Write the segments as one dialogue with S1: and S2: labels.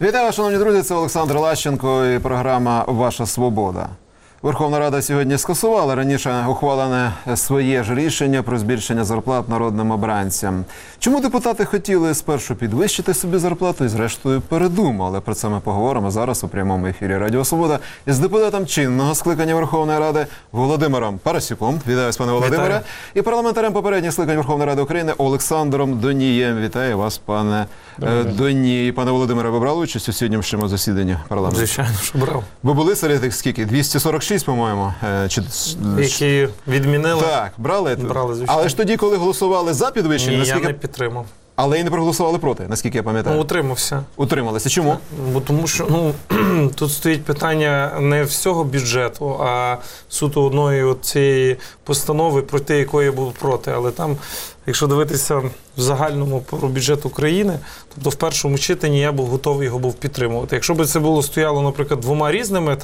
S1: Вітаю, шановні друзі, це Олександр Лащенко і програма «Ваша свобода». Верховна Рада сьогодні скасувала раніше ухвалене своє ж рішення про збільшення зарплат народним обранцям. Чому депутати хотіли спершу підвищити собі зарплату і зрештою передумали? Про це ми поговоримо зараз у прямому ефірі Радіо Свобода із депутатом чинного скликання Верховної Ради Володимиром Парасюком. Вітаю вас, пане Володимире. Вітаю. І парламентарем попередніх скликань Верховної Ради України Олександром Донієм. Вітаю вас, пане Доній. Пане Володимире, ви брали участь у сьогоднішньому засіданні парламенту?
S2: Звичайно, що брав.
S1: Ви були серед тих скільки? 246, по-моєму?
S2: Які відмінили?
S1: Так, брали,
S2: звичайно.
S1: Але ж тоді, коли голосували за підвищення,
S2: Ні, я не підтримав.
S1: Але і не проголосували проти, наскільки я пам'ятаю.
S2: Ну, утримався.
S1: Утрималися. Чому?
S2: Бо тому що, тут стоїть питання не всього бюджету, а суто одної цієї постанови, проти якої я був проти. Але там, якщо дивитися в загальному про бюджет України, тобто в першому читанні я був готовий його підтримувати. Якщо б це було стояло, наприклад, двома різними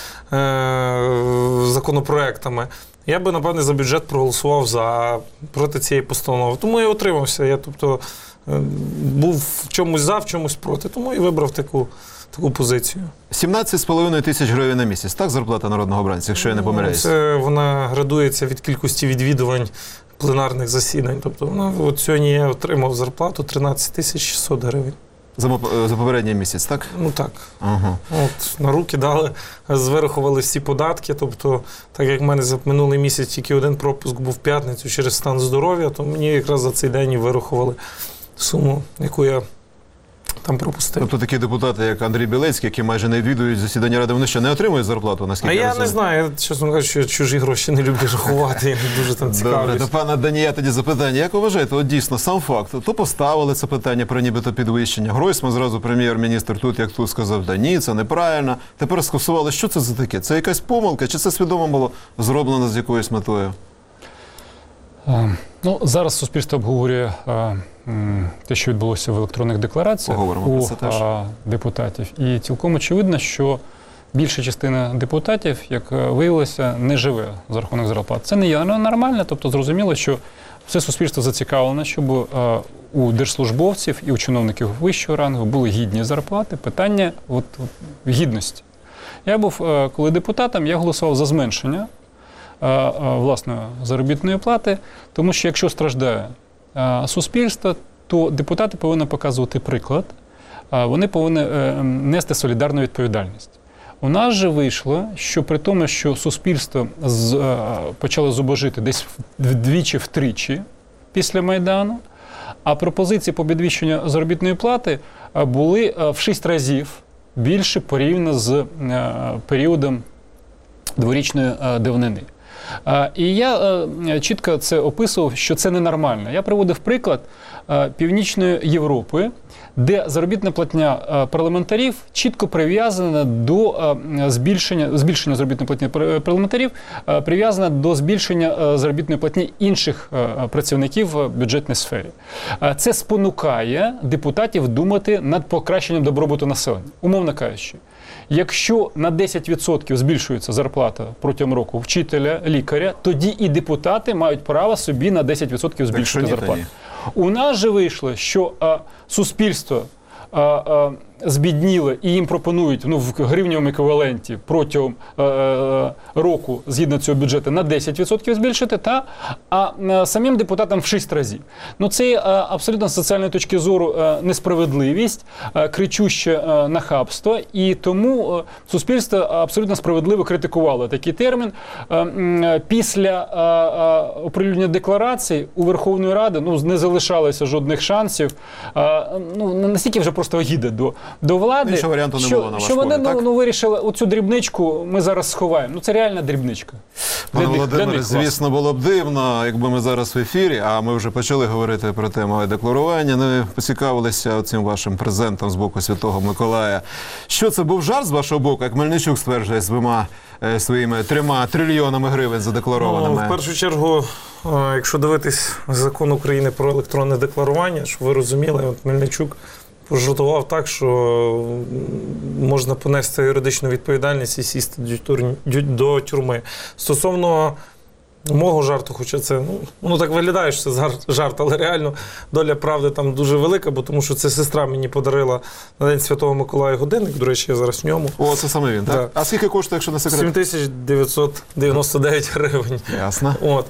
S2: законопроектами, я би, напевне, за бюджет проголосував проти цієї постанови. Тому я утримався. Я, був в чомусь за, в чомусь проти. Тому і вибрав таку позицію. 17,5 тисяч гривень на місяць. Так, зарплата народного обранця, якщо я не помиляюсь? Це вона градується від кількості відвідувань пленарних засідань. Тобто, от сьогодні я отримав зарплату 13 тисяч 600 гривень.
S1: За попередній місяць, так?
S2: Ну так.
S1: Ага.
S2: От, на руки дали, вирахували всі податки. Тобто, так як в мене за минулий місяць тільки один пропуск був в п'ятницю через стан здоров'я, то мені якраз за цей день і вирахували суму, яку я там пропустив.
S1: Тобто такі депутати, як Андрій Білецький, які майже не відвідують засідання Ради, вони ще не отримують зарплату, наскільки я розумію?
S2: Не знаю, чесно кажучи, що чужі гроші не люблю рахувати, я не дуже там цікавлюсь.
S1: Добре, до пана Данія тоді запитання. Як ви вважаєте, от дійсно, сам факт, то поставили це питання про нібито підвищення. Гройсман зразу прем'єр-міністр тут, як тут, сказав, да ні, це неправильно. Тепер скасували. Що це за таке? Це якась помилка, чи це свідомо було зроблено з якоюсь метою?
S3: Зараз суспільство обговорює те, що відбулося в електронних деклараціях у депутатів. І цілком очевидно, що більша частина депутатів, як виявилося, не живе за рахунок зарплат. Це не є нормально, тобто зрозуміло, що все суспільство зацікавлено, щоб у держслужбовців і у чиновників вищого рангу були гідні зарплати. Питання гідності. Я був, коли депутатом, я голосував за зменшення власної заробітної плати, тому що якщо страждає суспільство, то депутати повинні показувати приклад, вони повинні нести солідарну відповідальність. У нас же вийшло, що при тому, що суспільство почало зубожити десь вдвічі-втричі після Майдану, а пропозиції по підвищенню заробітної плати були в 6 разів більше порівняно з періодом дворічної давнини. І я чітко це описував, що це ненормально. Я приводив приклад Північної Європи, де заробітна платня парламентарів чітко прив'язана до збільшення заробітної платні парламентарів, прив'язана до збільшення заробітної платні інших працівників в бюджетній сфері. Це спонукає депутатів думати над покращенням добробуту населення, умовно кажучи. Якщо на 10% збільшується зарплата протягом року вчителя, лікаря, тоді і депутати мають право собі на 10% збільшити зарплату. У нас же вийшло, що суспільство збідніло і їм пропонують в гривневому еквіваленті протягом року, згідно цього бюджету, на 10% збільшити, а самим депутатам в 6 разів. Це абсолютно з соціальної точки зору несправедливість, кричуще нахабство, і тому суспільство абсолютно справедливо критикувало такий термін. Після оприлюднення декларацій у Верховної Ради не залишалося жодних шансів, настільки вже просто огіда до влади,
S1: іншого варіанту не було, на ваш погляд,
S3: що вони вирішили, оцю дрібничку ми зараз сховаємо. Це реальна дрібничка.
S1: Пане Володимире, звісно, було б дивно, якби ми зараз в ефірі, а ми вже почали говорити про тему декларування, не поцікавилися цим вашим презентом з боку Святого Миколая. Що це був жарт з вашого боку, як Мельничук стверджує, з своїми 3 трильйонами гривень задекларованими?
S2: В першу чергу, якщо дивитись закон України про електронне декларування, щоб ви розуміли, Мельничук пожартував так, що можна понести юридичну відповідальність і сісти до тюрми. Стосовно мого жарту, хоча це, воно так виглядає, що це жарт, але реально доля правди там дуже велика, бо тому що це сестра мені подарила на День Святого Миколая годинник, до речі, я зараз в ньому.
S1: О, це саме він, так?
S2: Так.
S1: А скільки коштує, якщо не секрет?
S2: 7999 гривень.
S1: Ясно.
S2: От.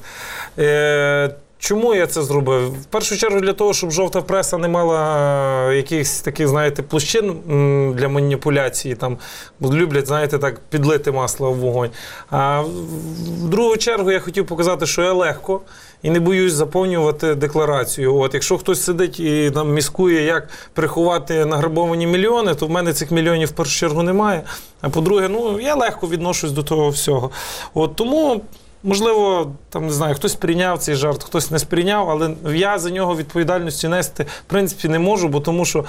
S2: Чому я це зробив? В першу чергу для того, щоб жовта преса не мала якихось таких, знаєте, площин для маніпуляції, там, бо люблять, знаєте, так підлити масло в вогонь. А в другу чергу я хотів показати, що я легко і не боюсь заповнювати декларацію. От, якщо хтось сидить і там міскує, як приховати награбовані мільйони, то в мене цих мільйонів в першу чергу немає. А по-друге, я легко відношусь до того всього. От, тому... Можливо, там, не знаю, хтось прийняв цей жарт, хтось не сприйняв, але я за нього відповідальності нести, в принципі, не можу, бо тому що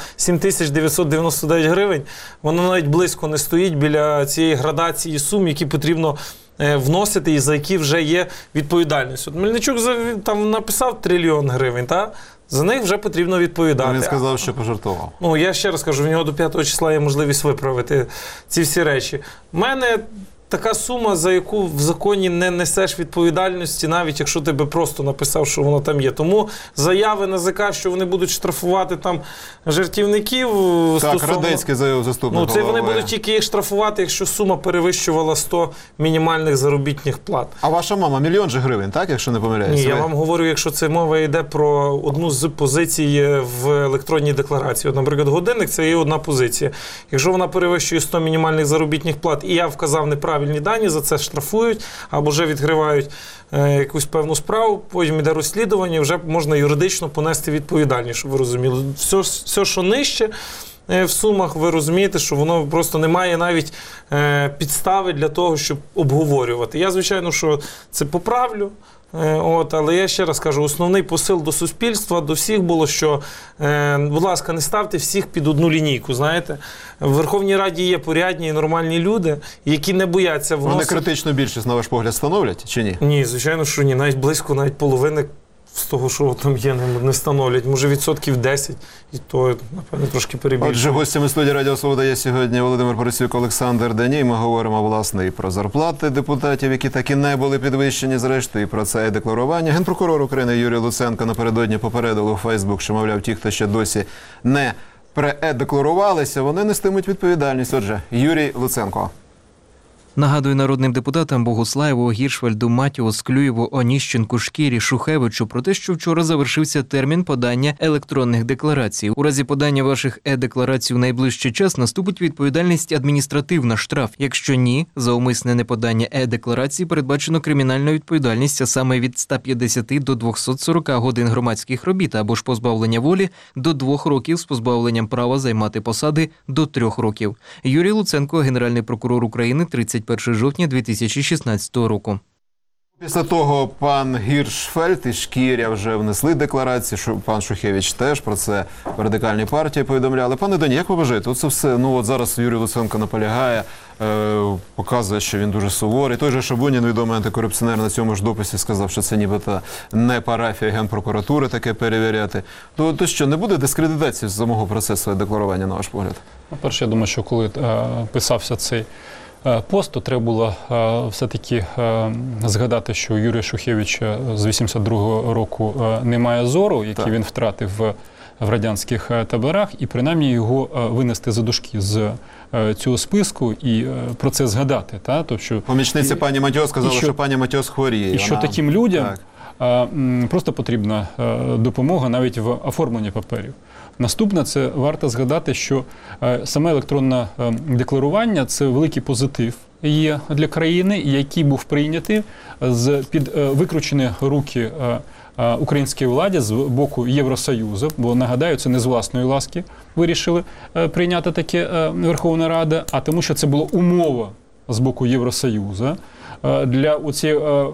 S2: 7999 гривень, воно навіть близько не стоїть біля цієї градації сум, які потрібно вносити і за які вже є відповідальність. От Мельничук там написав 1 000 000 гривень, та? За них вже потрібно відповідати.
S1: Він сказав, що пожартував.
S2: Я ще раз кажу, в нього до 5 числа є можливість виправити ці всі речі. У мене така сума, за яку в законі не несеш відповідальності, навіть якщо тебе просто написав, що воно там є. Тому заяви НАЗК, що вони будуть штрафувати там жартівників
S1: Так, Радецький заявив заступник
S2: це
S1: голови.
S2: вони будуть тільки їх штрафувати, якщо сума перевищувала 100 мінімальних заробітних плат.
S1: А ваша мама мільйон же гривень, так, якщо не помиляюся?
S2: Ні, я вам говорю, якщо це мова йде про одну з позицій в електронній декларації. От, наприклад, годинник – це є одна позиція. Якщо вона перевищує 100 мінімальних заробітних плат, і я вказав неправильні дані, за це штрафують, або вже відкривають якусь певну справу, потім йде розслідування, вже можна юридично понести відповідальність, щоб ви розуміли. Все, що нижче в сумах, ви розумієте, що воно просто не має навіть підстави для того, щоб обговорювати. Я, звичайно, що це поправлю, але я ще раз кажу, основний посил до суспільства, до всіх було, що, будь ласка, не ставте всіх під одну лінійку, знаєте. В Верховній Раді є порядні і нормальні люди, які не бояться вносити.
S1: Вони критичну більшість, на ваш погляд, становлять чи ні?
S2: Ні, звичайно, що ні. Навіть близько, навіть половини з того, що там є, не становлять. Може, 10%, і то, напевно, трошки перебільшує.
S1: Отже, гостями студії Радіо Свобода є сьогодні Володимир Парасюк, Олександр Даній. Ми говоримо, власне, і про зарплати депутатів, які так і не були підвищені, зрештою, і про це декларування. Генпрокурор України Юрій Луценко напередодні попередив у Фейсбук, що, мовляв, ті, хто ще досі не преедекларувалися, вони нестимуть відповідальність. Отже, Юрій Луценко.
S4: Нагадую народним депутатам Богуслаєву, Гіршфельду, Матіо, Склюєву, Оніщенку, Шкірі, Шухевичу про те, що вчора завершився термін подання електронних декларацій. У разі подання ваших е-декларацій у найближчий час наступить відповідальність адміністративна, штраф. Якщо ні, за умисне неподання е-декларації передбачено кримінальну відповідальність, а саме від 150 до 240 годин громадських робіт або ж позбавлення волі до 2 років з позбавленням права займати посади до 3 років. Юрій Луценко, Генеральний прокурор України, 31 жовтня 2016 року.
S1: Після того пан Гіршфельд і Шкіря вже внесли декларацію, пан Шухевич теж, про це в Радикальній партії повідомляли. Пане Дані, як ви вважаєте, оце все, зараз Юрій Луценко наполягає, показує, що він дуже суворий. Той же Шабунін, відомий антикорупціонер, на цьому ж дописі сказав, що це нібито не парафія Генпрокуратури таке перевіряти. То що, не буде дискредитації з самого процесу декларування, на ваш погляд?
S3: Перше, я думаю, що коли писався цей пост, то треба було все-таки згадати, що Юрія Шухевича з 82-го року немає зору, який він втратив в радянських таборах, і принаймні його винести за дужки з цього списку і про це згадати.
S1: Помічниця пані Матьос сказала, що пані Матьос хворіє.
S3: І що таким людям просто потрібна допомога навіть в оформленні паперів. Наступне, це варто згадати, що саме електронне декларування – це великий позитив є для країни, який був прийнятий під викручені руки українській владі з боку Євросоюзу, бо, нагадаю, це не з власної ласки вирішили прийняти таке Верховна Рада, а тому, що це була умова з боку Євросоюзу для оцієї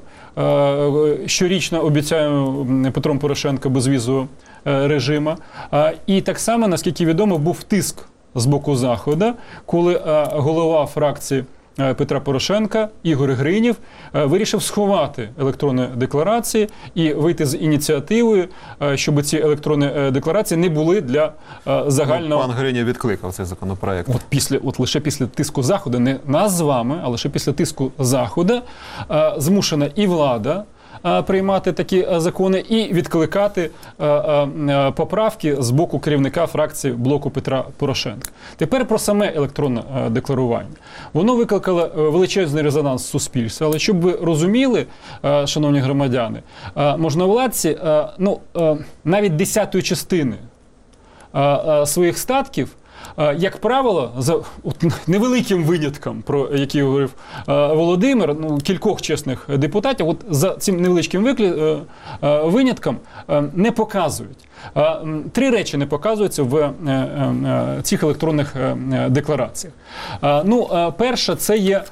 S3: щорічно обіцяємо Петром Порошенко безвізового режиму. І так само, наскільки відомо, був тиск з боку Заходу, коли голова фракції Петра Порошенка Ігор Гринів вирішив сховати електронні декларації і вийти з ініціативою, щоб ці електронні декларації не були для загального...
S1: Пан Гринів відкликав цей законопроект.
S3: Лише після тиску Заходу, не нас з вами, а лише після тиску Заходу, змушена і влада, приймати такі закони і відкликати поправки з боку керівника фракції блоку Петра Порошенка. Тепер про саме електронне декларування. Воно викликало величезний резонанс суспільства, але щоб ви розуміли, шановні громадяни, можновладці, навіть 10-ї частини своїх статків, як правило, за невеликим винятком, про який говорив Володимир, кількох чесних депутатів, от за цим невеличким винятком не показують. 3 речі не показуються в цих електронних деклараціях. Перша – це є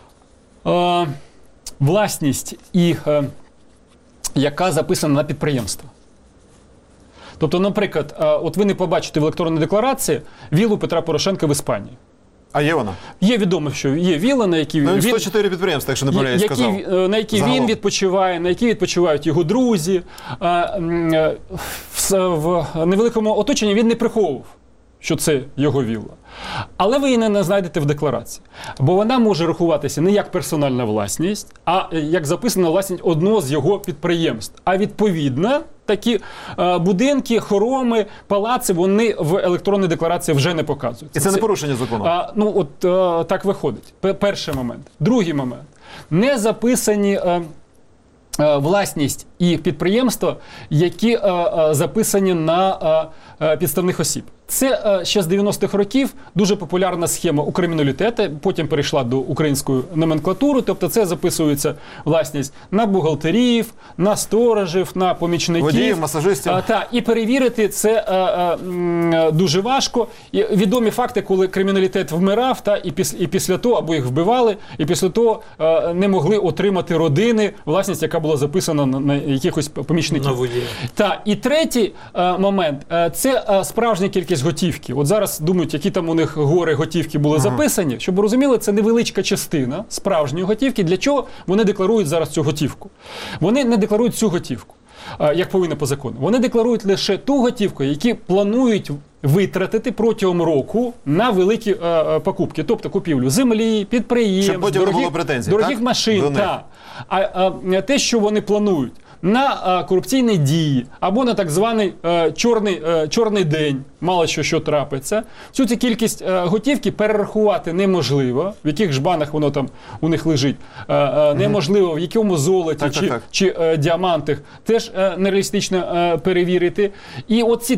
S3: власність, яка записана на підприємство. Тобто, наприклад, от ви не побачите в електронній декларації віллу Петра Порошенка в Іспанії.
S1: А є вона?
S3: Є відомо, що є вілла, на якій він
S1: 104 підприємства, якщо не помиляюсь, сказав.
S3: На якій він відпочиває, на якій відпочивають його друзі. В невеликому оточенні він не приховував, що це його вілла. Але ви її не знайдете в декларації. Бо вона може рахуватися не як персональна власність, а як записана власність одного з його підприємств. А відповідно, такі будинки, хороми, палаци, вони в електронній декларації вже не показуються.
S1: І це не порушення закону?
S3: Так виходить. Перший момент. Другий момент. Не записані власність і підприємства, які записані на підставних осіб. Це ще з 90-х років дуже популярна схема у криміналітеті, потім перейшла до української номенклатури, тобто це записується власність на бухгалтерів, на сторожів, на помічників.
S1: Водіїв, масажистів.
S3: І перевірити це дуже важко. І відомі факти, коли криміналітет вмирав, і після того, або їх вбивали, і після того не могли отримати родини власність, яка була записана на якихось помічників.
S2: На водіїв.
S3: І третій момент – це справжня кількість готівки. От зараз думають, які там у них гори готівки були записані. Щоб ви розуміли, це невеличка частина справжньої готівки. Для чого вони декларують зараз цю готівку? Вони не декларують цю готівку, як повинно по закону. Вони декларують лише ту готівку, які планують витратити протягом року на великі покупки. Тобто купівлю землі, підприємств, дорогих машин. А те, що вони планують на корупційні дії або на так званий чорний день, мало що трапиться. Всю цю кількість готівки перерахувати неможливо, в яких жбанах воно там у них лежить, неможливо, в якому золоті чи діамантах, теж нереалістично перевірити. І оці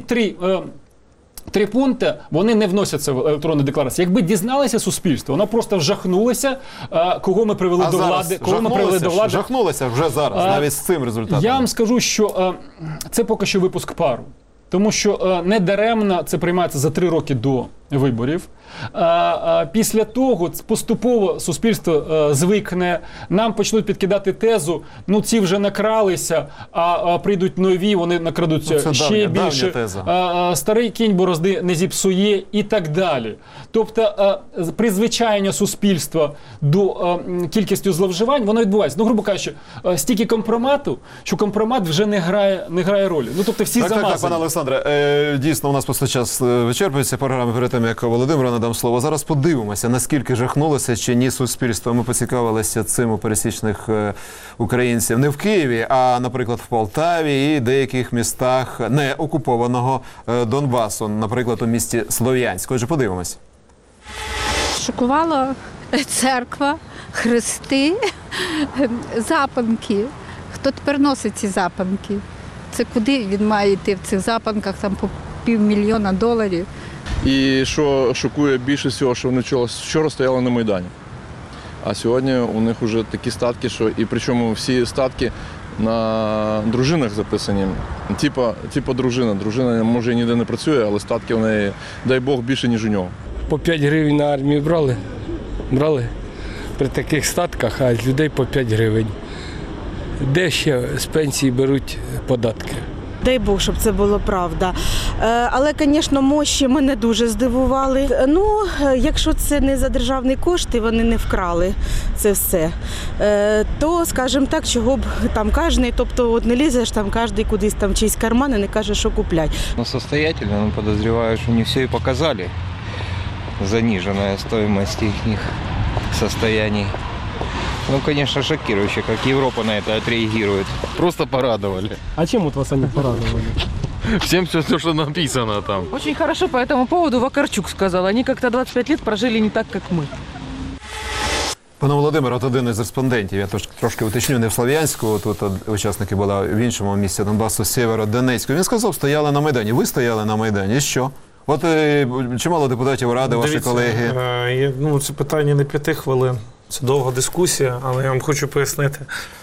S3: три пункти, вони не вносяться в електронну декларацію. Якби дізналося суспільство, воно просто вжахнулося, кого ми привели до влади.
S1: Жахнулося вже зараз, навіть з цим результатом.
S3: Я вам скажу, що це поки що випуск пару. Тому що недаремно це приймається за 3 роки до виборів. Після того поступово суспільство звикне, нам почнуть підкидати тезу, ці вже накралися, а прийдуть нові, вони накрадуть ще більше. Старий кінь борозди не зіпсує і так далі. Тобто призвичайення суспільства до кількості зловживань, воно відбувається. Грубо кажучи, стільки компромату, що компромат вже не грає ролі. Тобто всі замазані.
S1: Так, пане Олександре, дійсно у нас просто час вичерпується програми перед тим, як Володимиру надам слово. Зараз подивимося, наскільки жахнулося чи ні суспільство. Ми поцікавилися цим у пересічних українців не в Києві, а, наприклад, в Полтаві і деяких містах неокупованого Донбасу, наприклад, у місті Слов'янськ. Отже, подивимось.
S5: Шокувала церква, хрести, запанки. Хто тепер носить ці запанки? Це куди він має йти в цих запанках, там по $500 000?
S6: І що шокує більше всього, що вони вчора стояли на Майдані. А сьогодні у них вже такі статки, що і причому всі статки на дружинах записані. Типа дружина. Дружина, може, ніде не працює, але статки в неї, дай Бог, більше, ніж у нього.
S7: По 5 гривень на армію брали при таких статках, а з людей по 5 гривень. Де ще з пенсії беруть податки?
S8: Дай Бог, щоб це було правда. Але, звісно, мощі мене дуже здивували. Якщо це не за державні кошти, вони не вкрали це все, то, скажімо так, чого б там кожен, тобто не лізеш там кожен кудись там чийсь карман і не каже, що куплять.
S9: Состоятельно, подозреваю, что не все и показали. Заниженная стоимость их состояний. Ну, конечно, шокирующе, как Европа на это отреагирует.
S10: Просто порадовали.
S11: А чем вот вас они порадовали?
S10: Всем все, что написано там.
S12: Очень хорошо по этому поводу Вакарчук сказал. Они как-то 25 лет прожили не так, как мы.
S1: Пане Володимир, от один із респондентів, я трошки уточню, не в Слов'янську, тут учасники були в іншому місці Донбасу, Сєвєродонецьку. Він сказав, стояли на Майдані. Ви стояли на Майдані. І що? От чимало депутатів Ради, ваші колеги.
S2: Це питання не 5 хвилин. Це довга дискусія, але я вам хочу пояснити.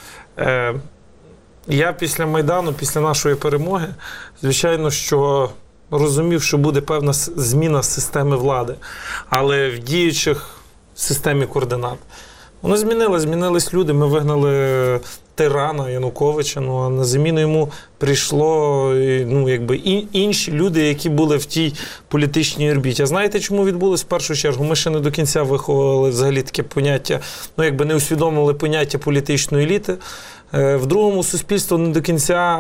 S2: Я після Майдану, після нашої перемоги, звичайно, що розумів, що буде певна зміна системи влади, але в діючих системі координат. Воно змінились люди, ми вигнали тирана Януковича, а на заміну йому прийшло інші люди, які були в тій політичній орбіті. А знаєте, чому відбулось в першу чергу? Ми ще не до кінця виховували взагалі таке поняття, не усвідомили поняття політичної еліти. В другому суспільство не до кінця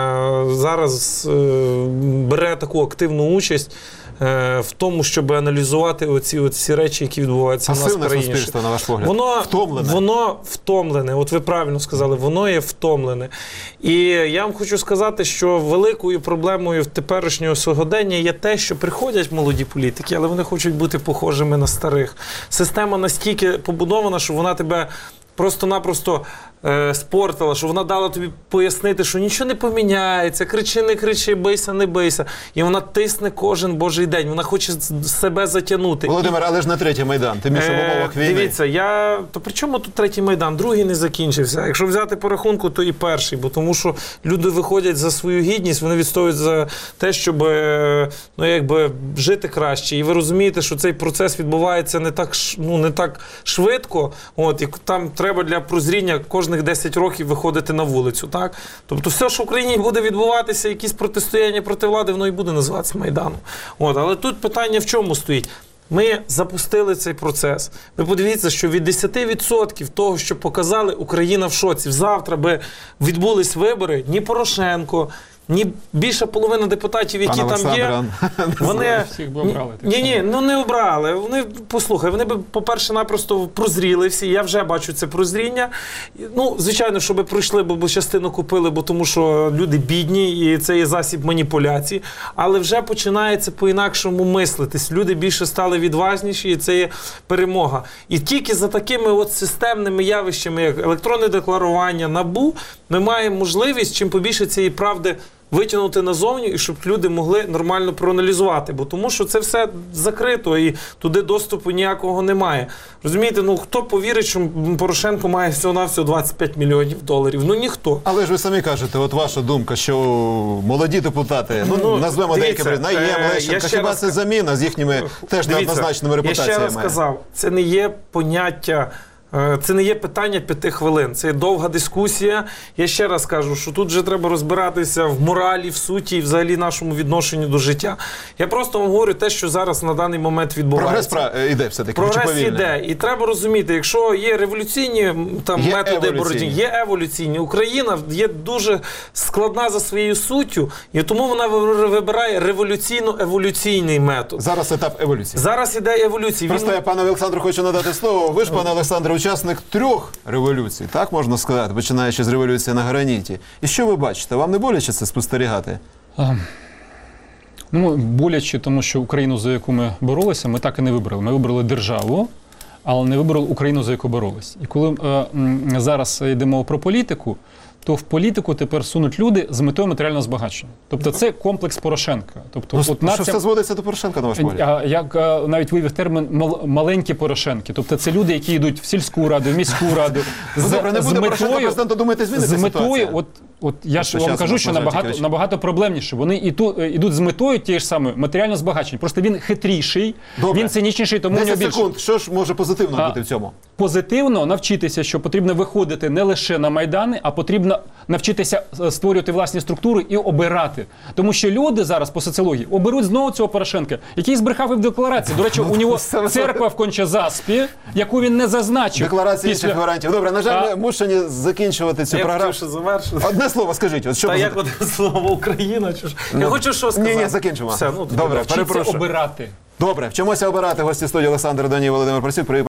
S2: зараз бере таку активну участь в тому, щоб аналізувати оці речі, які відбуваються в нас в країні.
S1: Пасивне суспільство, на ваш погляд?
S2: Воно втомлене. От ви правильно сказали, воно є втомлене. І я вам хочу сказати, що великою проблемою теперішнього сьогодення є те, що приходять молоді політики, але вони хочуть бути похожими на старих. Система настільки побудована, що вона тебе просто-напросто спортила, що вона дала тобі пояснити, що нічого не поміняється, кричи, не кричи, бийся, не бийся. І вона тисне кожен божий день, вона хоче себе затягнути.
S1: Володимир, але ж на третій Майдан, тим більше в умовах війни.
S2: Дивіться, то при чому тут третій Майдан? Другий не закінчився. Якщо взяти по рахунку, то і перший, бо тому що люди виходять за свою гідність, вони відстоюють за те, щоб жити краще. І ви розумієте, що цей процес відбувається не так швидко, і там треба для прозріння кожних 10 років виходити на вулицю, так? Тобто все, що в Україні буде відбуватися, якісь протистояння проти влади, воно і буде називатися Майданом. Але тут питання в чому стоїть? Ми запустили цей процес. Ви подивіться, що від 10% того, що показали, Україна в шоці. Завтра би відбулись вибори, ні Порошенко, ні більша половина депутатів, які там є, вони...
S3: Всіх би обрали.
S2: Не обрали. Вони б, по-перше-напросто прозріли всі. Я вже бачу це прозріння. Звичайно, щоб пройшли, бо частину купили, бо тому що люди бідні, і це є засіб маніпуляцій. Але вже починається по-інакшому мислитись. Люди більше стали відважніші, і це є перемога. І тільки за такими системними явищами, як електронне декларування, НАБУ, ми маємо можливість чим побільше цієї правди витягнути назовні, і щоб люди могли нормально проаналізувати. Бо тому що це все закрито, і туди доступу ніякого немає. Розумієте, хто повірить, що Порошенко має всього-навсього $25 мільйонів? Ніхто.
S1: Але ж ви самі кажете, от ваша думка, що молоді депутати, назвемо деякі, Найєм, Лещенко, хіба це заміна з їхніми теж неоднозначними репутаціями?
S2: Я ще раз сказав, це не є поняття... Це не є питання 5 хвилин, це є довга дискусія. Я ще раз кажу, що тут вже треба розбиратися в моралі, в суті і взагалі нашому відношенню до життя. Я просто вам говорю те, що зараз на даний момент відбувається.
S1: Прогрес іде все-таки,
S2: Прогрес іде. І треба розуміти, якщо є революційні методи боротьби, є еволюційні. Україна є дуже складна за своєю суттю, і тому вона вибирає революційно-еволюційний метод.
S1: Зараз етап еволюції.
S2: Зараз іде еволюція.
S1: Просто я пану Олександру хочу надати слово. Ви ж, пане Олександре, учасник 3 революцій, так можна сказати, починаючи з революції на граніті. І що ви бачите? Вам не боляче це спостерігати?
S3: Боляче, тому що Україну, за яку ми боролися, ми так і не вибрали. Ми вибрали державу, але не вибрали Україну, за яку боролися. І коли зараз йдемо про політику, то в політику тепер сунуть люди з метою матеріального збагачення. Тобто це комплекс Порошенка. Тобто,
S1: що все зводиться до Порошенка, на ваш погляд?
S3: Як навіть вивів термін «маленькі Порошенки». Тобто це люди, які йдуть в сільську раду, в міську раду.
S1: Добре, не буде Порошенка президента, думаєте, зміниться ситуація?
S3: От я ж вам кажу, що набагато проблемніше. Вони йдуть з метою тієї ж самої матеріального збагачення. Просто він хитріший, він цинічніший, тому у нього більше.
S1: 10 секунд. Що ж може позитивно бути в цьому?
S3: Позитивно навчитися, що потрібно виходити не лише на Майдани, а потрібно навчитися створювати власні структури і обирати. Тому що люди зараз по соціології оберуть знову цього Порошенка, який збрехав і в декларації. До речі, у нього церква в Конча-Заспі, яку він не зазначив.
S1: Декларації інших варіантів. Добре, на жаль, ми мушені закінчувати цю програму. Одне слово скажіть.
S2: Як одне слово Україна? Я хочу що сказати.
S1: Ні, закінчимо. Добре, перепрошую.
S3: Вчіться обирати.
S1: Добре, вчимося обирати. Гості студії Олександр Даній, Володимир Парасюк.